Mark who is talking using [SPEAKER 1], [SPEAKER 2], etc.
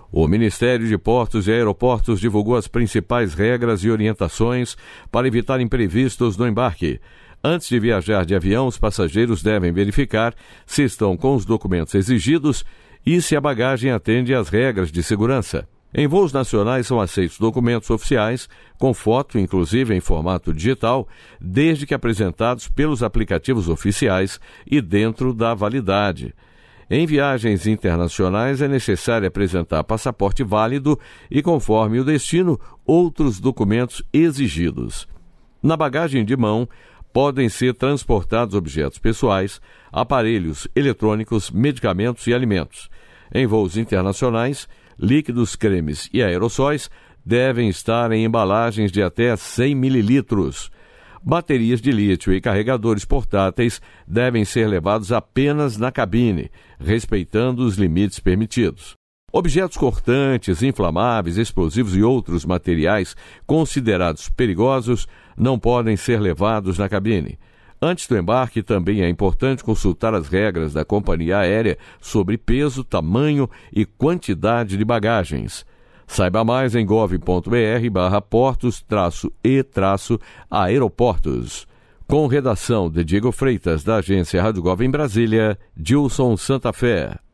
[SPEAKER 1] O Ministério de Portos e Aeroportos divulgou as principais regras e orientações para evitar imprevistos no embarque. Antes de viajar de avião, os passageiros devem verificar se estão com os documentos exigidos e se a bagagem atende às regras de segurança. Em voos nacionais são aceitos documentos oficiais, com foto, inclusive em formato digital, desde que apresentados pelos aplicativos oficiais e dentro da validade. Em viagens internacionais é necessário apresentar passaporte válido e, conforme o destino, outros documentos exigidos. Na bagagem de mão, podem ser transportados objetos pessoais, aparelhos eletrônicos, medicamentos e alimentos. Em voos internacionais, líquidos, cremes e aerossóis devem estar em embalagens de até 100 mililitros. Baterias de lítio e carregadores portáteis devem ser levados apenas na cabine, respeitando os limites permitidos. Objetos cortantes, inflamáveis, explosivos e outros materiais considerados perigosos não podem ser levados na cabine. Antes do embarque, também é importante consultar as regras da companhia aérea sobre peso, tamanho e quantidade de bagagens. Saiba mais em gov.br/portos-e-aeroportos. Com redação de Diego Freitas, da agência Rádio Gov em Brasília, Dilson Santa Fé.